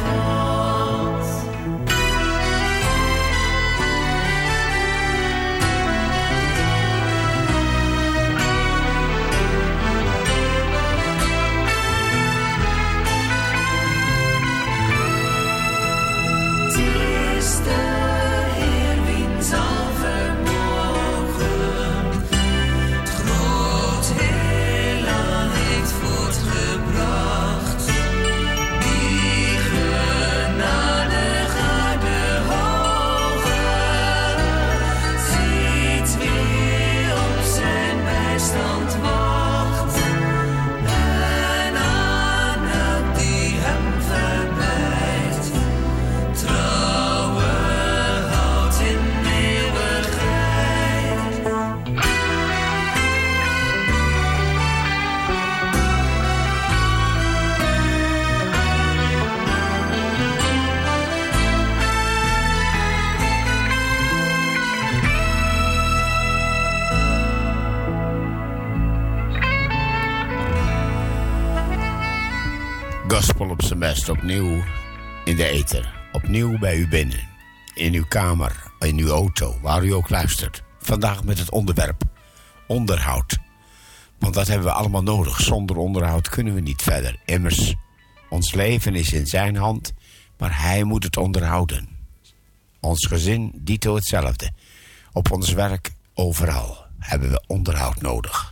Gospel op zijn best, opnieuw in de ether. Opnieuw bij u binnen. In uw kamer, in uw auto, waar u ook luistert. Vandaag met het onderwerp onderhoud. Want dat hebben we allemaal nodig. Zonder onderhoud kunnen we niet verder. Immers, ons leven is in zijn hand, maar hij moet het onderhouden. Ons gezin dito hetzelfde. Op ons werk, overal, hebben we onderhoud nodig.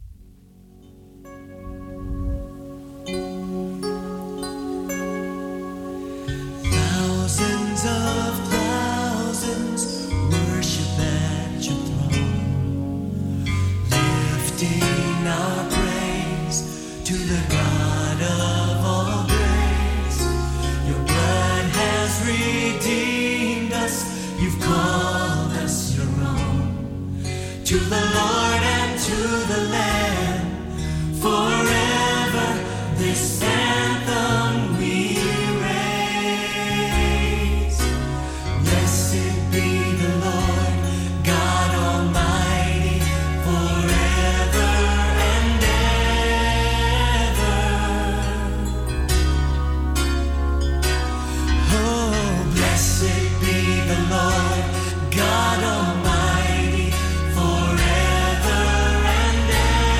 Thousands of thousands worship at your throne, lifting our praise to the God of all grace. Your blood has redeemed us, you've called us your own. To the Lord and to the Lamb, forever this anthem we God Almighty, forever and ever.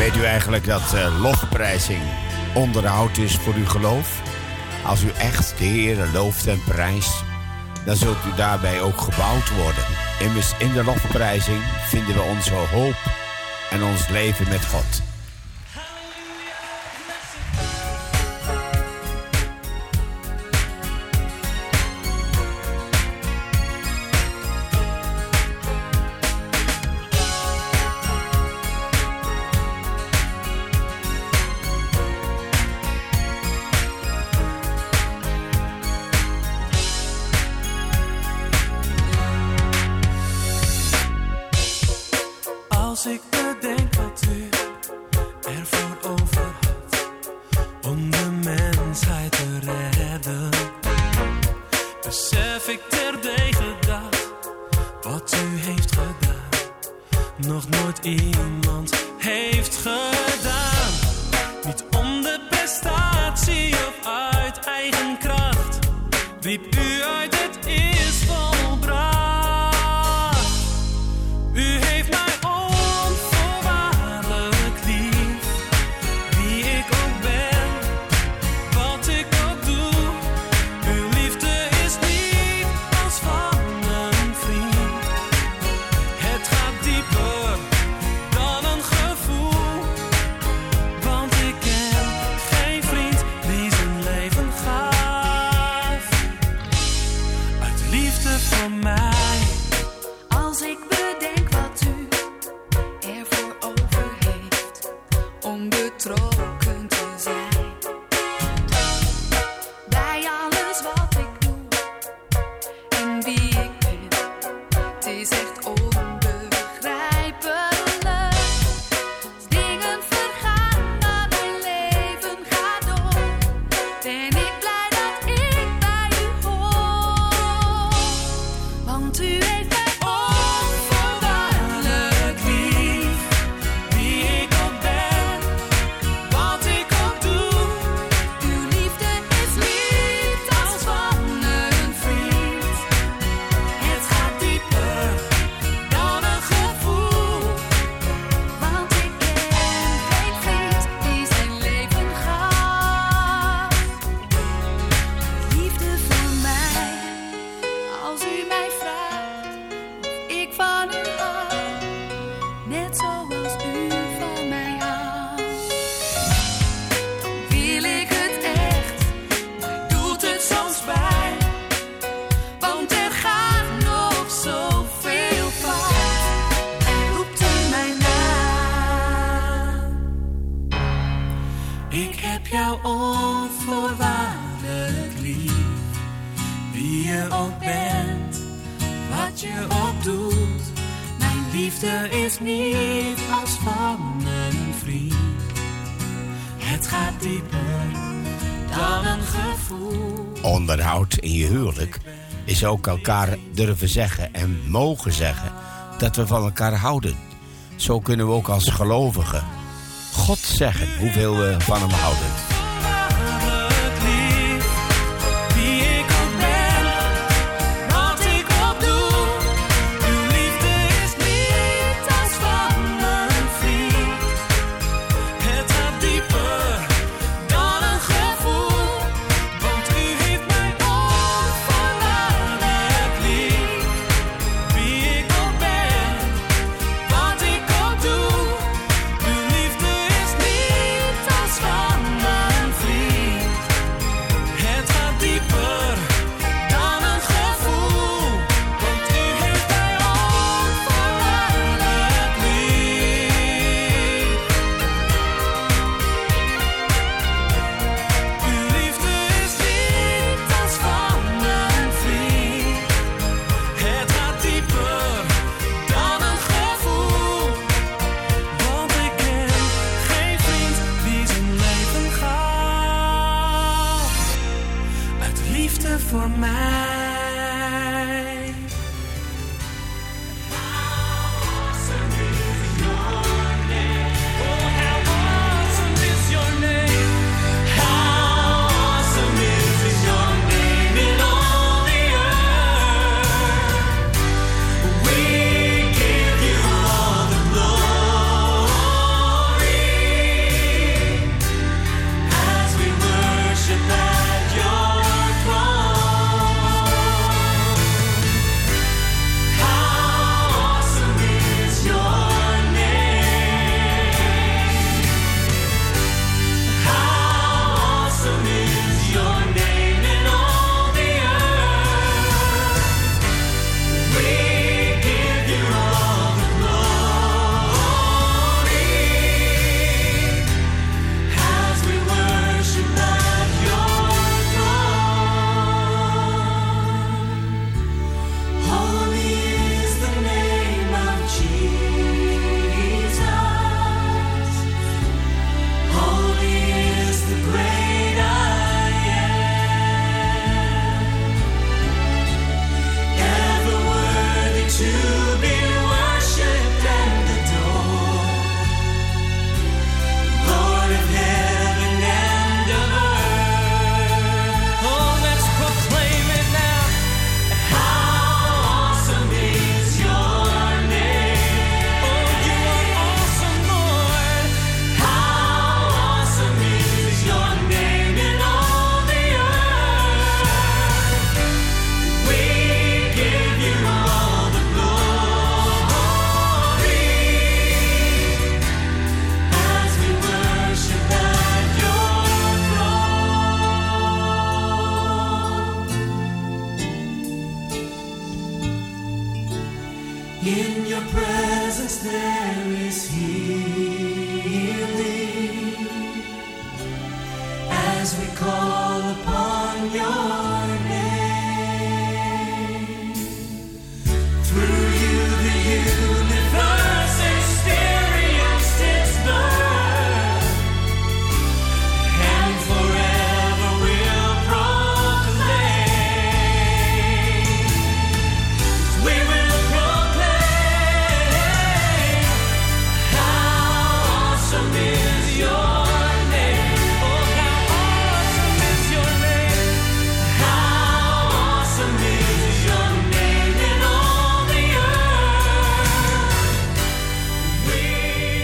Weet u eigenlijk dat lofprijzing onderhoud is voor uw geloof? Als u echt de Heere looft en prijst, dan zult u daarbij ook gebouwd worden. Immers in de lofprijzing vinden we onze hoop en ons leven met God. Als ik bedenk wat u ervoor over had om de mensheid te redden, besef ik terdege dat wat u heeft gedaan nog nooit iemand heeft gedaan. Niet om de prestatie of uit eigen kracht, riep u uit het is volbracht. U heeft mij Onderhoud in je huwelijk is ook elkaar durven zeggen en mogen zeggen dat we van elkaar houden. Zo kunnen we ook als gelovigen God zeggen hoeveel we van hem houden. Liefde is niet als van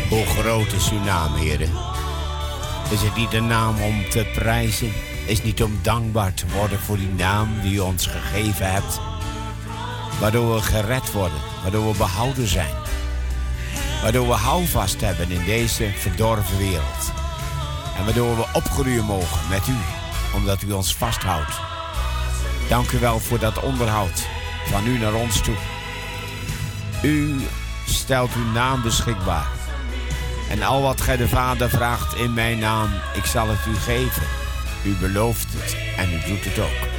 Hoe groot is uw naam, heren? Is het niet een naam om te prijzen? Is het niet om dankbaar te worden voor die naam die u ons gegeven hebt? Waardoor we gered worden, waardoor we behouden zijn. Waardoor we houvast hebben in deze verdorven wereld. En waardoor we opgroeien mogen met u, omdat u ons vasthoudt. Dank u wel voor dat onderhoud van u naar ons toe. U stelt uw naam beschikbaar. En al wat gij de Vader vraagt in mijn naam, ik zal het u geven. U belooft het en u doet het ook.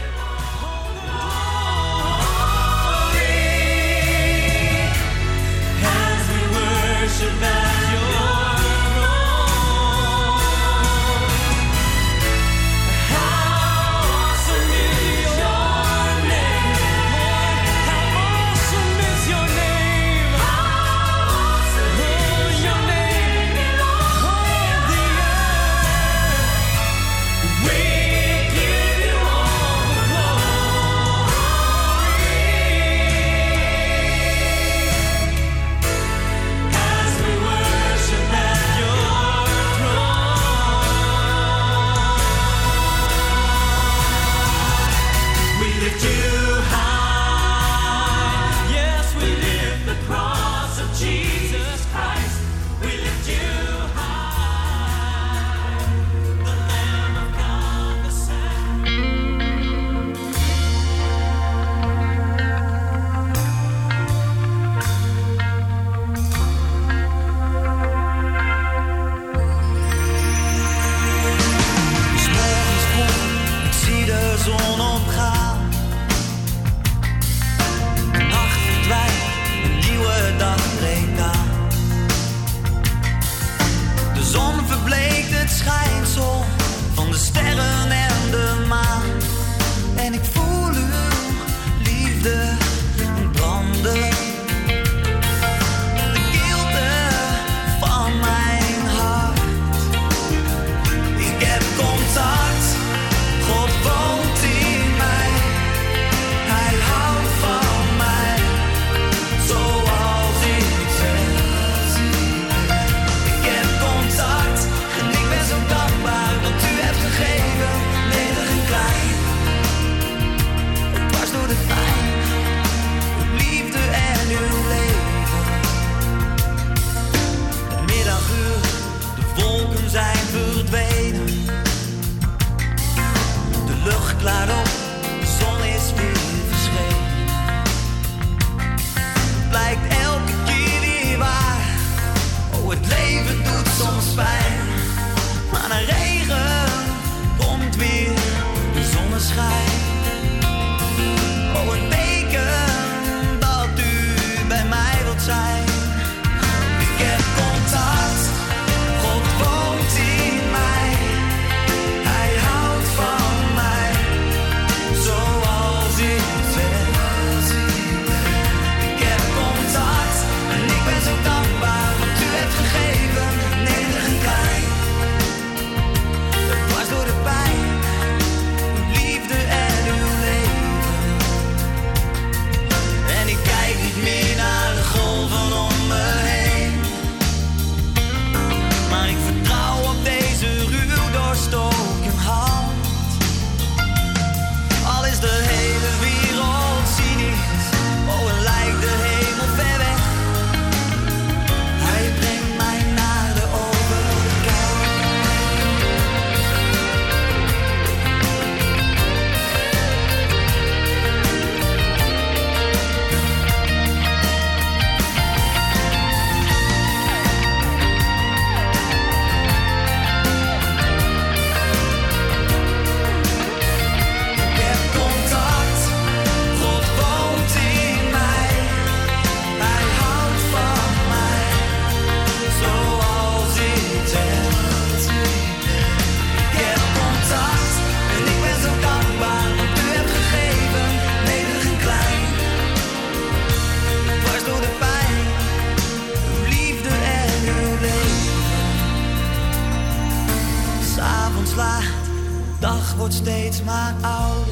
wordt steeds maar ouder.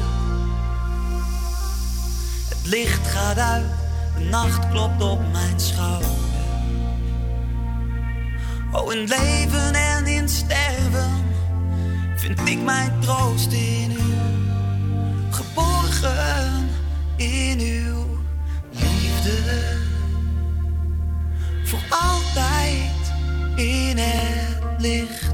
Het licht gaat uit, de nacht klopt op mijn schouder. Oh, in leven en in sterven vind ik mijn troost in u. Geborgen in uw liefde. Voor altijd in het licht.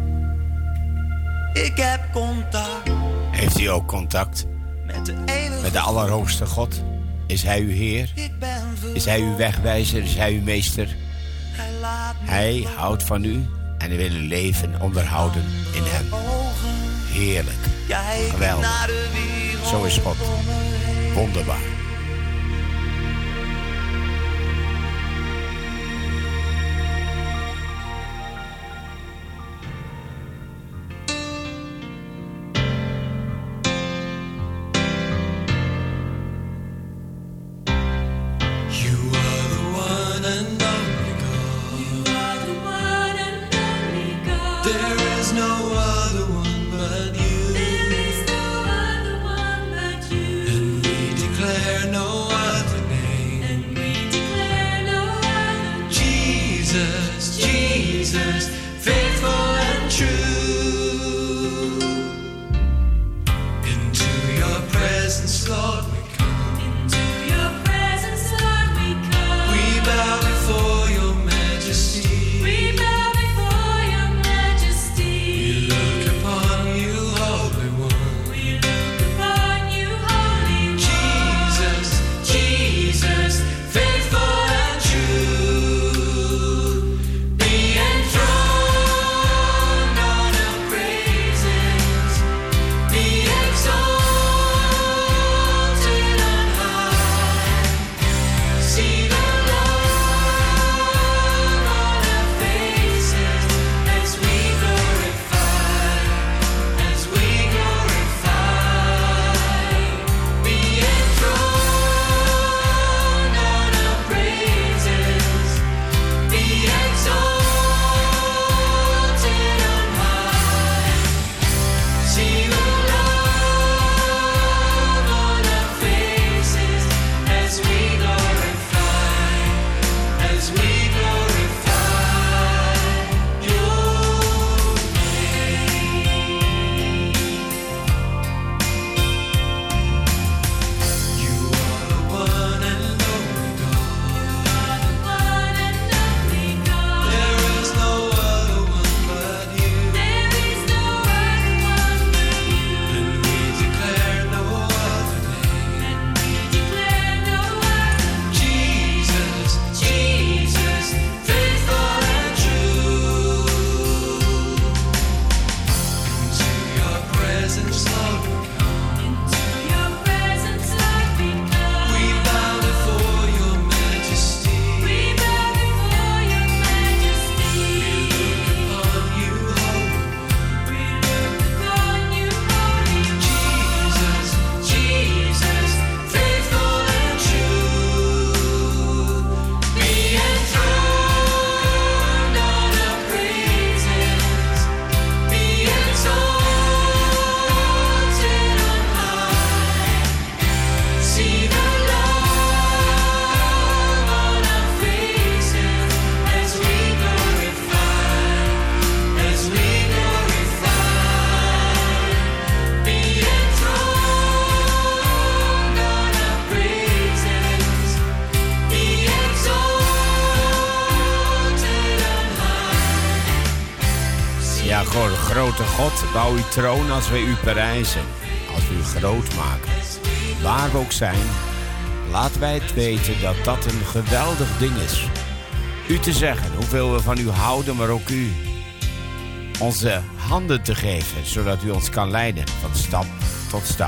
Ik heb contact. Heeft u ook contact met de Allerhoogste God? Is Hij uw Heer? Is Hij uw wegwijzer? Is Hij uw meester? Hij houdt van u en hij wil uw leven onderhouden in Hem. Heerlijk. Geweldig. Zo is God. Wonderbaar. Grote God, bouw uw troon als wij u prijzen, als we u groot maken. Waar we ook zijn, laten wij het weten dat dat een geweldig ding is. U te zeggen hoeveel we van u houden, maar ook u onze handen te geven, zodat u ons kan leiden van stap tot stap.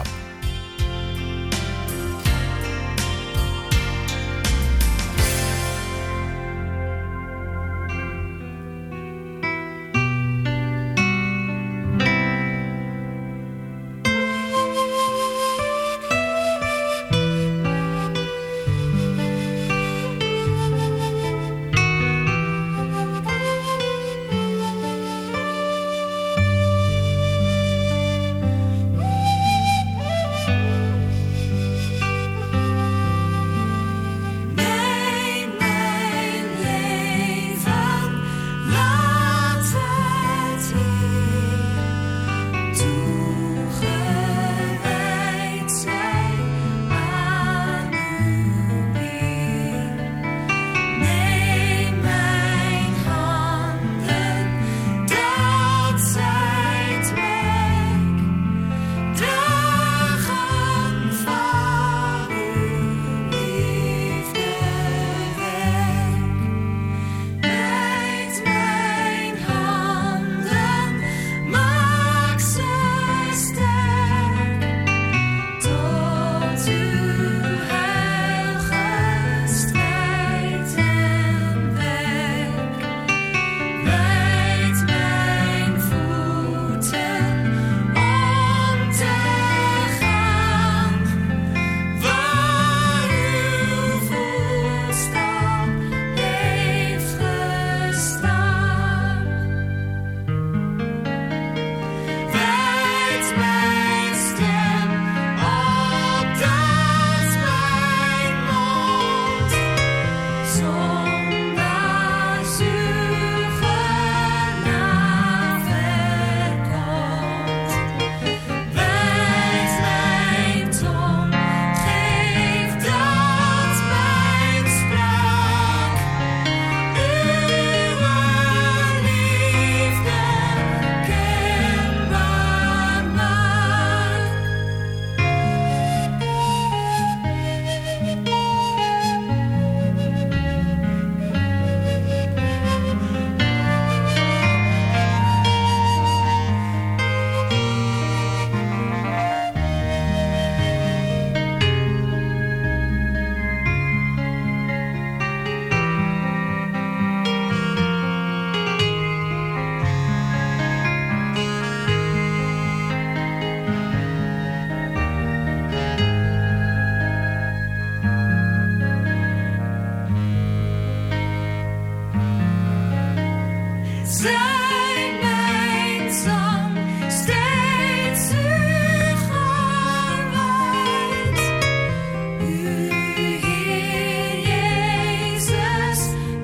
Zijn mijn zang steeds u gewijd. U, Heer Jezus,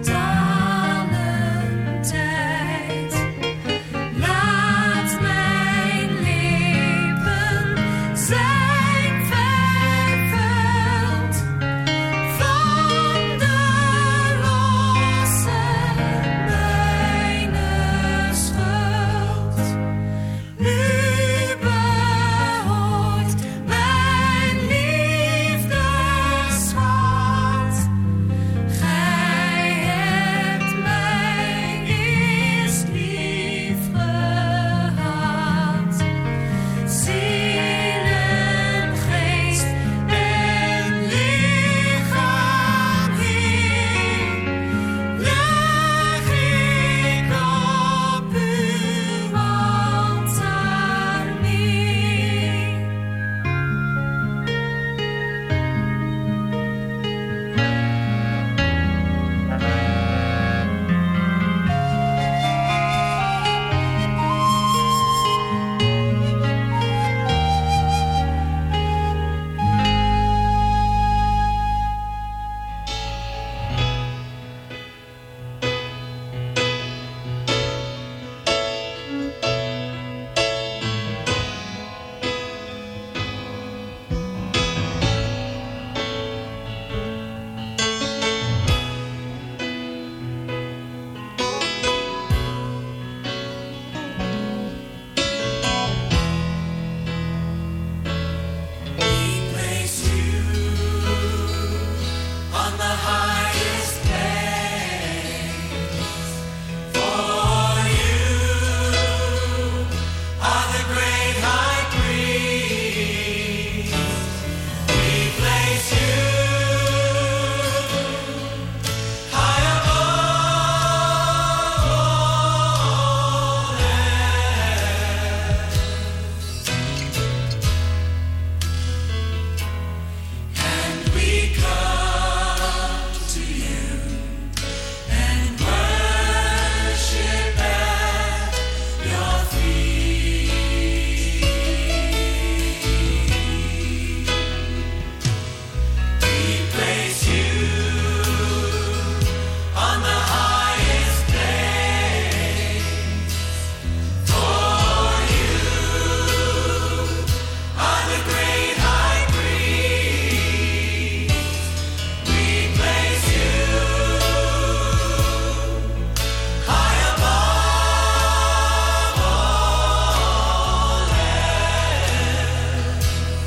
talentijd. Laat mijn lippen zijn vervuld van de losse mijne schuld. U behoort mijn liefdeschat. Gij hebt mij eerst lief gehad. Ziel en geest en lichaam, Heer, leg ik op uw altaar neer. We place you on the highest place, for you are the great high priest. We place you high above all else. And we come to you and worship at your feet. We place you on the highest place, for you are the great high priest. We place you high above all else.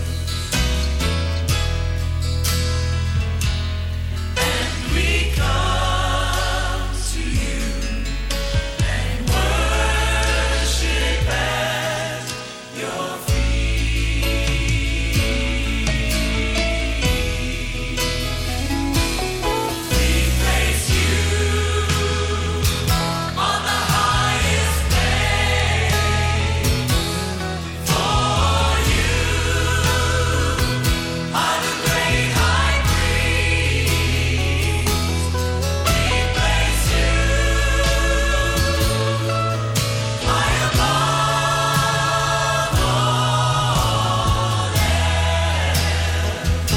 And we come to you and worship at your feet. We place you on the highest place, for you are the great high priest. We place you high above all else.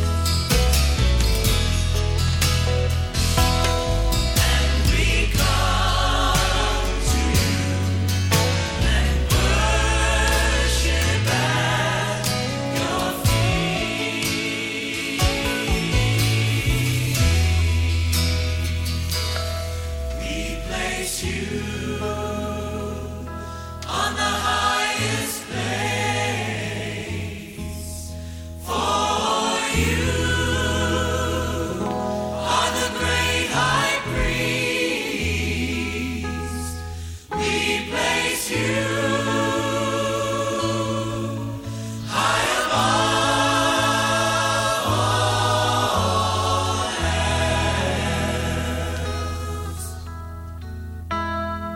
And we come to you and worship at your feet. We place you on the highest place, for you are the great high priest. We place you high above all else.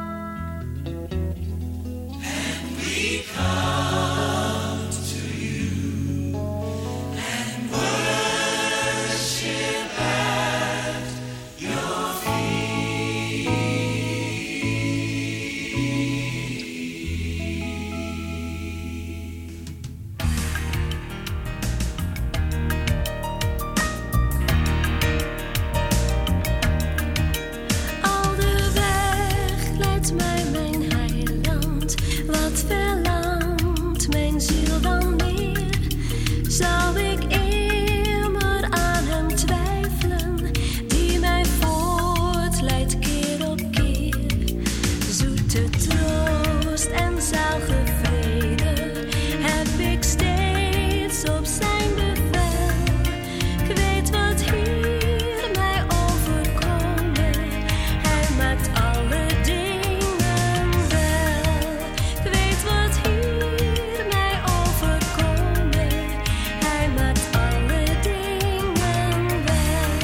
Tussen troost en zalige vrede heb ik steeds op zijn bevel. Ik weet wat hier mij overkomen, hij maakt alle dingen wel. Ik weet wat hier mij overkomen, hij maakt alle dingen wel.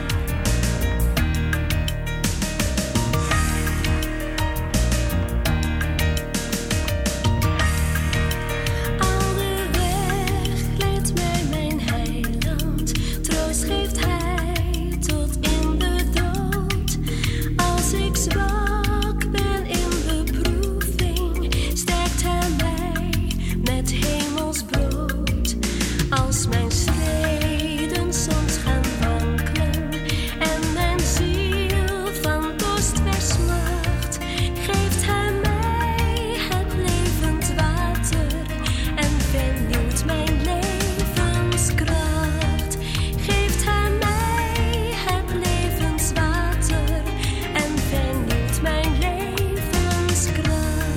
Al de weg leidt mij mijn heiland, troost geeft hij tot in de dood. Als ik zwak ben in beproeving, sterkt hij mij met hemels brood. Als mijn schreden soms gaan wankelen en mijn ziel van dorst versmacht, geeft hij mij het levend water en vernieuwt mijn levenskracht. Geeft hij mij het levenswater en vernieuwt mijn levenskracht.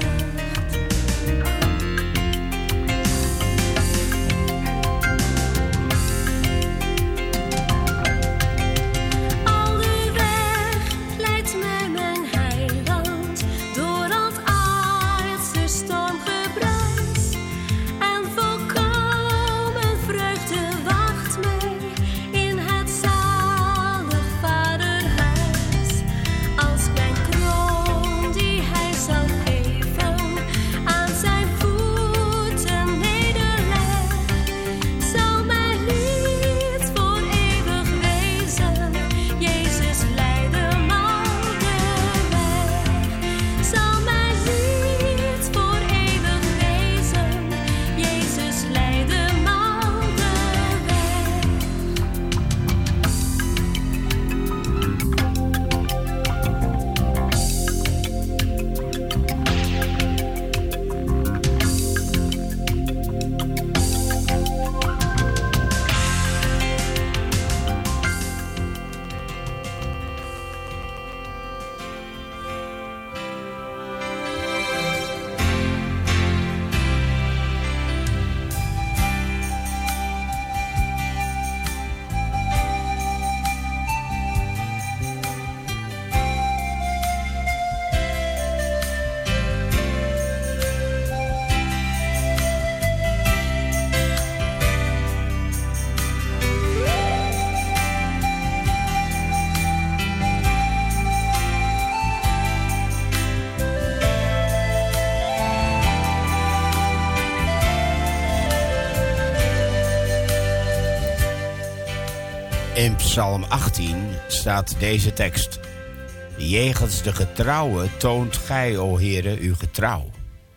Al de weg leidt mij mijn heiland door het aardse stormgebruis. En volkomen vreugde wacht mij in het zalig vaderhuis. Als mijn kroon die hij zal geven aan zijn voeten nederleg, zal mijn lied voor eeuwig wezen. Jezus leidt hem al de weg. Zal mijn lied voor eeuwig wezen. Jezus leidt hem al de weg. In Psalm 18 staat deze tekst: Jegens de getrouwen toont gij, o Heere, uw getrouw.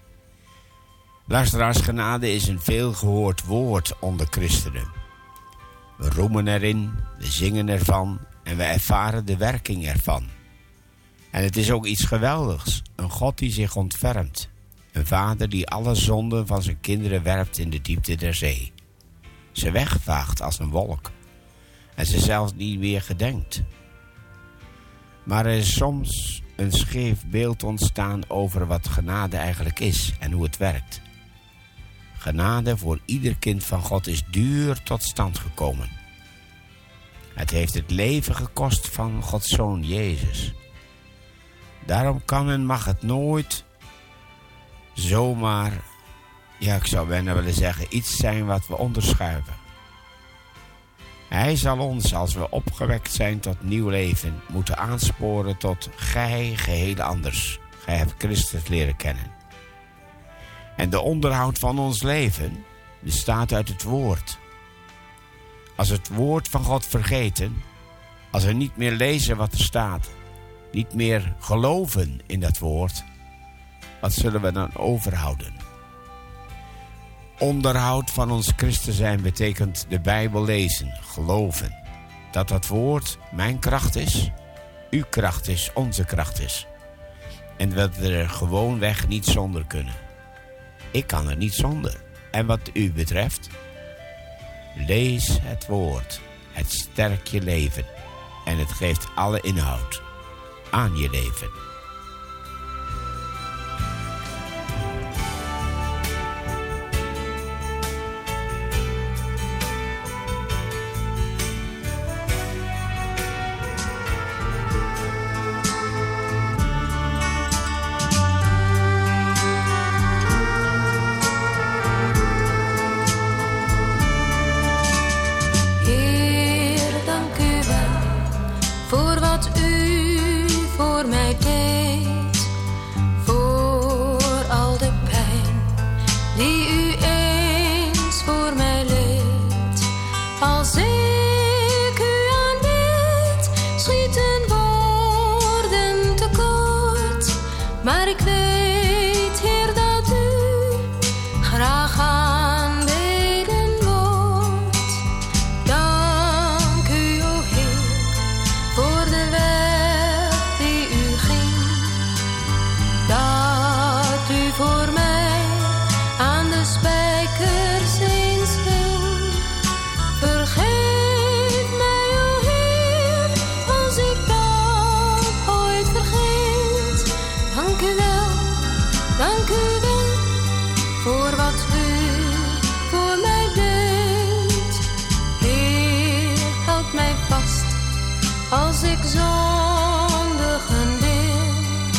Luisteraars, genade is een veelgehoord woord onder christenen. We roemen erin, we zingen ervan en we ervaren de werking ervan. En het is ook iets geweldigs, een God die zich ontfermt. Een vader die alle zonden van zijn kinderen werpt in de diepte der zee. Ze wegvaagt als een wolk. En ze zelfs niet meer gedenkt. Maar er is soms een scheef beeld ontstaan over wat genade eigenlijk is en hoe het werkt. Genade voor ieder kind van God is duur tot stand gekomen. Het heeft het leven gekost van Gods Zoon Jezus. Daarom kan en mag het nooit zomaar, ik zou bijna willen zeggen, iets zijn wat we onderschuiven. Hij zal ons, als we opgewekt zijn tot nieuw leven, moeten aansporen tot gij geheel anders. Gij hebt Christus leren kennen. En de onderhoud van ons leven bestaat uit het woord. Als het woord van God vergeten, als we niet meer lezen wat er staat, niet meer geloven in dat woord, wat zullen we dan overhouden? Onderhoud van ons christen zijn betekent de Bijbel lezen, geloven. Dat dat woord mijn kracht is, uw kracht is, onze kracht is. En dat we er gewoonweg niet zonder kunnen. Ik kan er niet zonder. En wat u betreft, lees het woord. Het sterkt je leven. En het geeft alle inhoud aan je leven. Maar ik weet, Heer, dat u graag aanbeden wordt. Dank u, o Heer, voor de weg die u ging. Dat u voor mij aan de spijkers eens hing. Vergeef mij, o Heer, als ik dat ooit vergeet. Dank u wel voor wat u voor mij deed. Heer, houd mij vast als ik zondigen deel.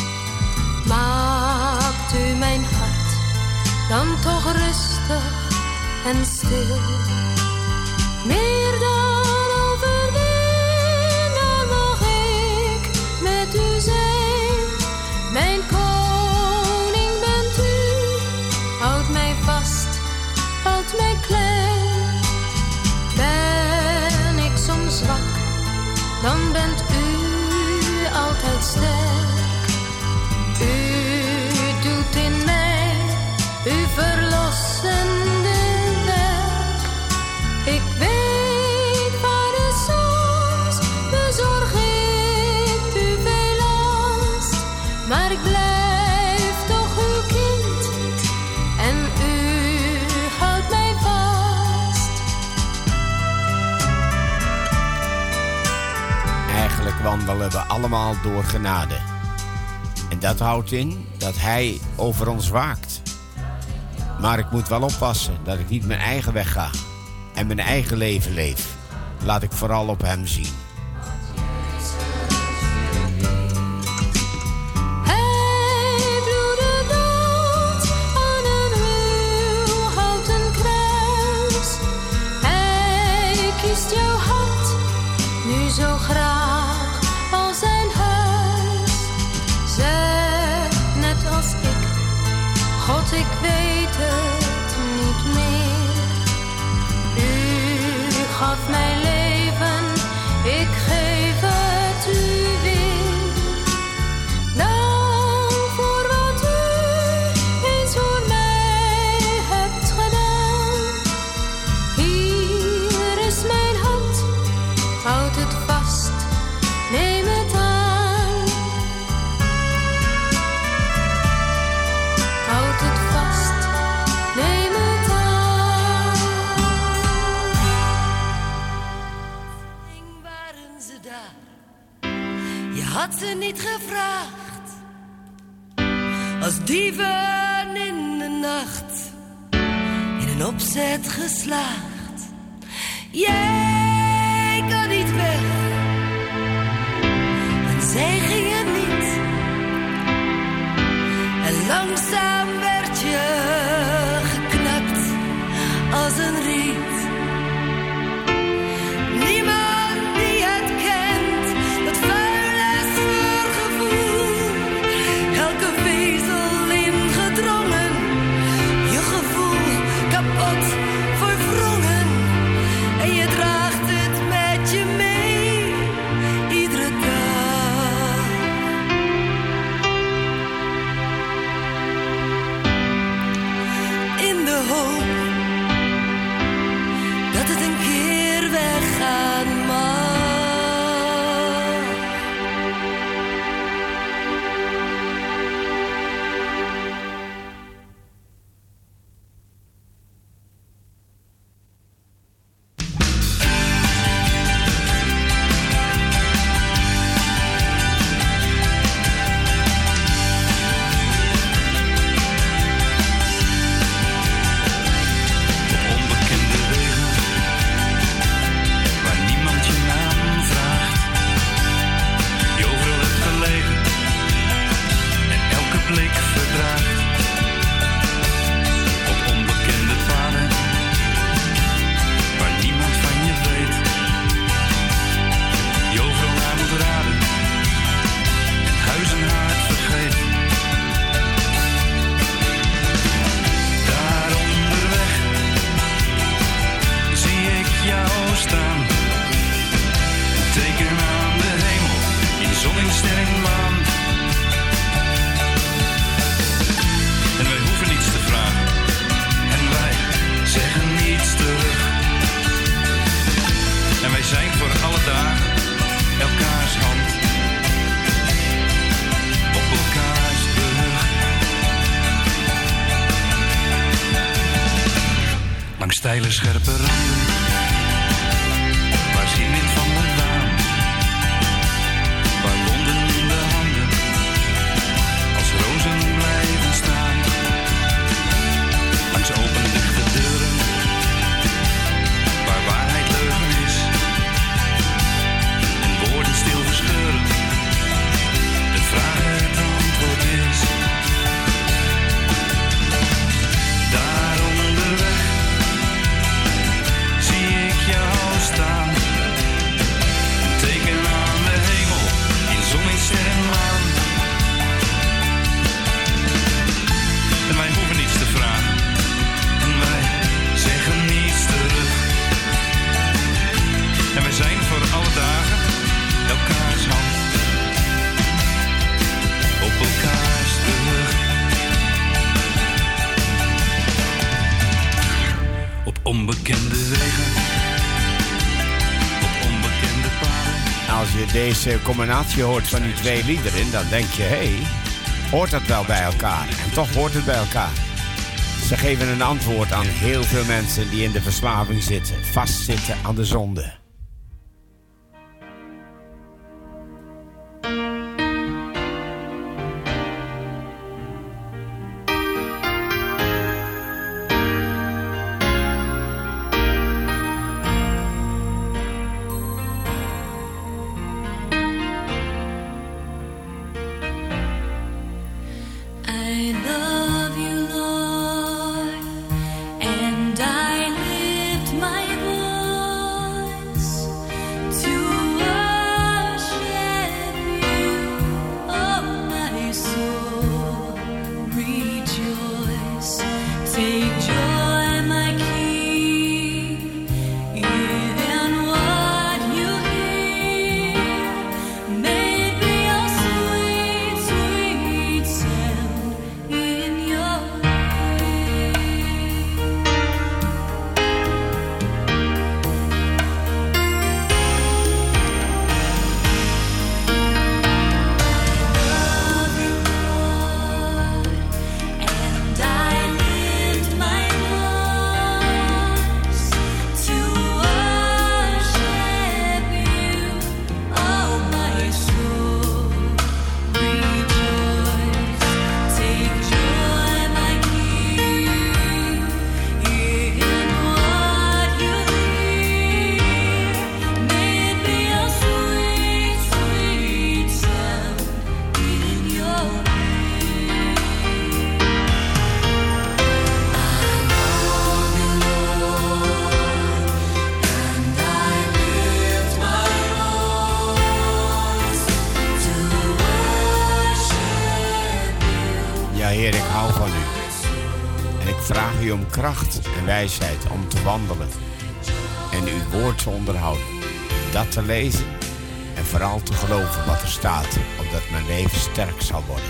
Maakt u mijn hart dan toch rustig en stil. Meer dan overwinnaar mag ik met u zijn. Mijn koning bent u, houd mij vast, houd mij klein. Ben ik soms zwak, dan bent u altijd sterk. U doet in mij uw verlossende werk. Ik weet waar u soms bezorg ik u veel last, maar ik blijf toch uw kind en u houdt mij vast. Eigenlijk wandelen we allemaal door genade. En dat houdt in dat hij over ons waakt. Maar ik moet wel oppassen dat ik niet mijn eigen weg ga en mijn eigen leven leef. Laat ik vooral op hem zien. Hij bloedde dood aan een ruwhouten kruis. Hij kiest jouw hart nu zo graag als zijn huis. Zeg net als ik, God, ik weet het niet meer. U gaf mij leven, ik geef het u weer. Dank voor wat u eens voor mij hebt gedaan. Hier is mijn hand, houd het vast, neem het aan. Houd het vast, neem het aan. Waren ze daar? Je had ze niet gevraagd. Als dieven in de nacht, in een opzet geslaagd. Jij kan niet weg, en zij gingen niet. En langzaam werd je geknakt als een riet. Niemand die het kent, dat vuile voorgevoel. Elke vezel ingedrongen, je gevoel kapot verwrongen. En je draagt het met je mee, iedere dag. In de hoop dat het een keer weggaan mag. Onbekende wegen, waar niemand je naam vraagt. Je overal hebt gelegen en elke blik verdraagt. Op onbekende paden, waar niemand van je weet. Je overal naar moet raden en huis en haard vergeet. Daar onderweg zie ik jou staan. Een teken aan de hemel, in zon, in ster, in maan. steile scherpe randen, waar geen wind van de waan, waar wonden in de handen als rozen blijven staan. Langs open dichte deuren, waar waarheid leugen is en woorden stil verscheuren. De vraag het antwoord is. Daar onderweg zie ik jou staan. Een teken aan de hemel, in zon, in ster en maan. En wij hoeven niets te vragen, en wij zeggen niets terug. En wij zijn voor alle dagen elkaars hand, op elkaars rug. Op onbekende wegen, op onbekende paden. Als je deze combinatie hoort van die twee liederen, dan denk je, hé, hoort dat wel bij elkaar? En toch hoort het bij elkaar. Ze geven een antwoord aan heel veel mensen die in de verslaving zitten, vastzitten aan de zonde. I love you, Lord, and I lift my voice to worship you. Oh, my soul, rejoice. Take joy, my King, in what you hear. May it be a sweet, sweet sound in your ear. Love you, Lord, and I lift my voice to worship you. Oh, my soul, rejoice. Take joy, my King, in what you hear. May it be a sweet, sweet sound in your ear. Ja, Heer, ik hou van u. En ik vraag u om kracht en wijsheid om te wandelen en uw woord te onderhouden. Dat te lezen en vooral te geloven wat er staat, opdat mijn leven sterk zal worden.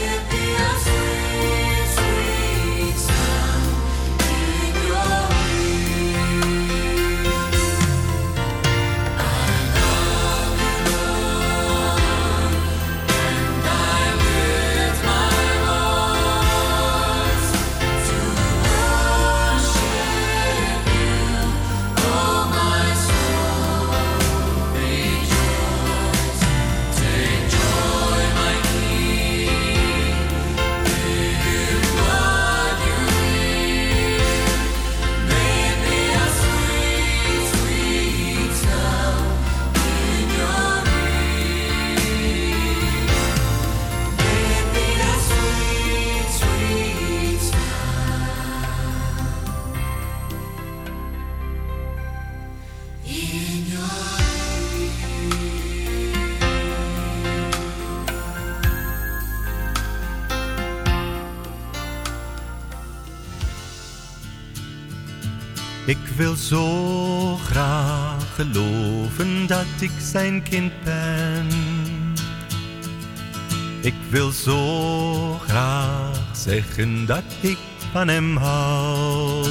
Ik wil zo graag geloven dat ik zijn kind ben. Ik wil zo graag zeggen dat ik van hem houd.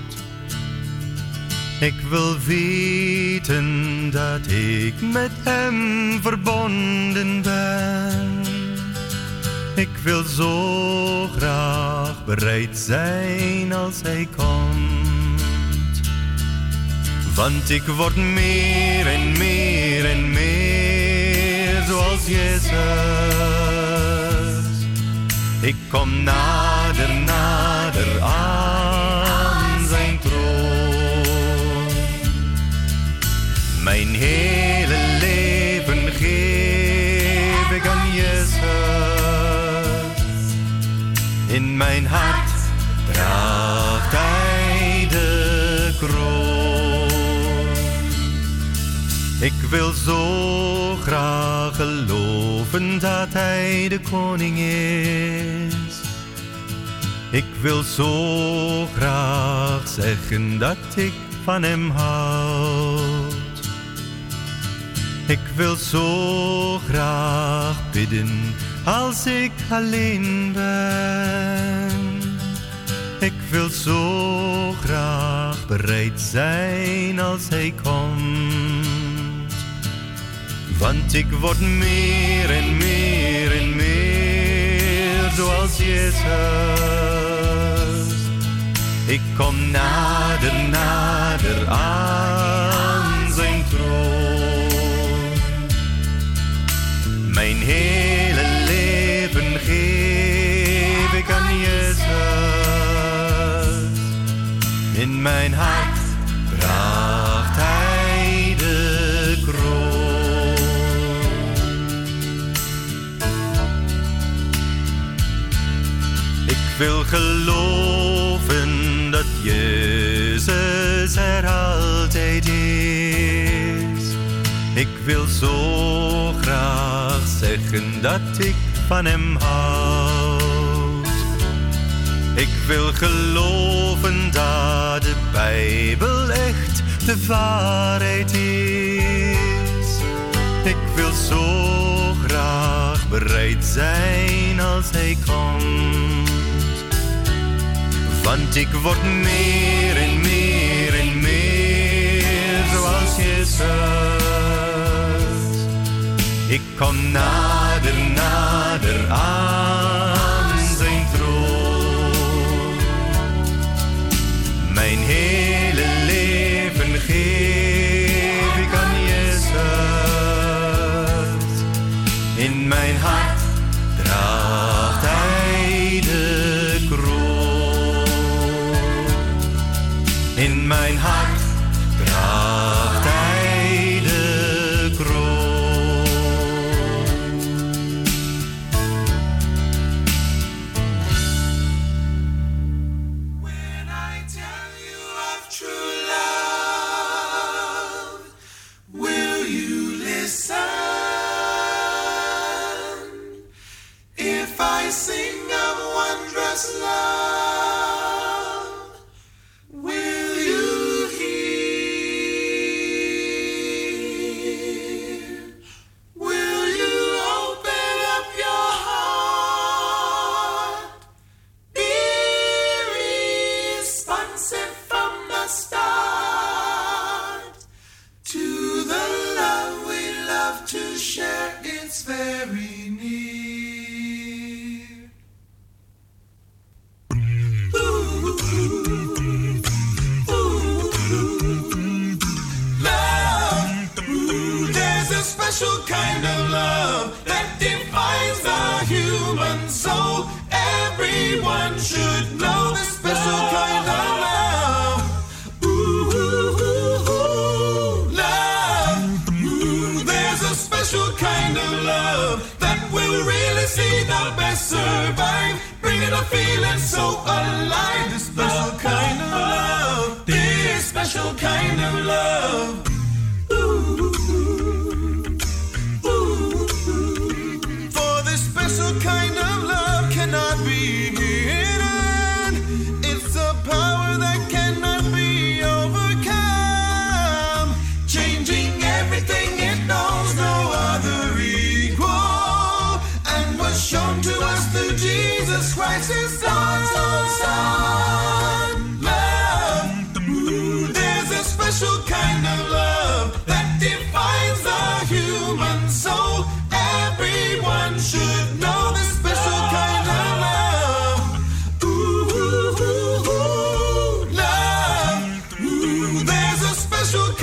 Ik wil weten dat ik met hem verbonden ben. Ik wil zo graag bereid zijn als hij komt. Want ik word meer en meer en meer zoals Jezus. Ik kom nader, nader aan zijn troon. Mijn hele leven geef ik aan Jezus. In mijn hart draagt hij de kroon. Ik wil zo graag geloven dat hij de koning is. Ik wil zo graag zeggen dat ik van hem houd. Ik wil zo graag bidden als ik alleen ben. Ik wil zo graag bereid zijn als hij komt. Want ik word meer en meer en meer zoals Jezus. Ik kom nader, nader aan zijn troon. Mijn hele leven geef ik aan Jezus. In mijn hart draagt hij de kroon. Ik wil geloven dat Jezus er altijd is. Ik wil zo graag zeggen dat ik van hem houd. Ik wil geloven dat de Bijbel echt de waarheid is. Ik wil zo graag bereid zijn als hij komt. Want ik word meer en meer en meer zoals Jezus. Ik kom nader, nader aan zijn troon. Mijn hele leven geef ik aan Jezus. In mijn hart draagt hij de kroon. In mijn hart draagt hij de kroon. Special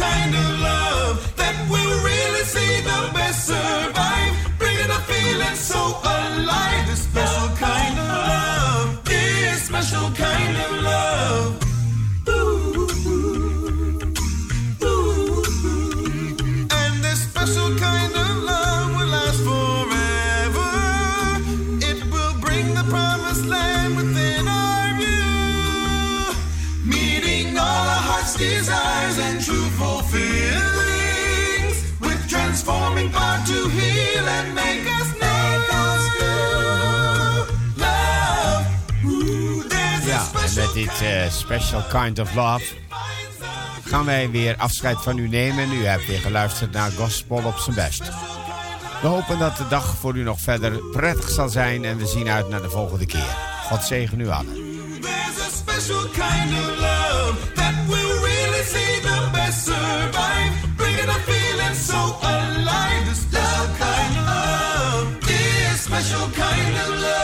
the promised land within our view, meeting all our heart's desires and true fulfillings, with transforming power to heal and make us new. Love, ooh, there's a special met dit Special Kind of Love gaan wij weer afscheid van u nemen. U hebt weer geluisterd naar Gospel op zijn best. We hopen dat de dag voor u nog verder prettig zal zijn en we zien uit naar de volgende keer. God zegen u allen. There's a special kind of love that will really see the best survive, bringing a feeling so alive. This special kind of love, this special kind of love.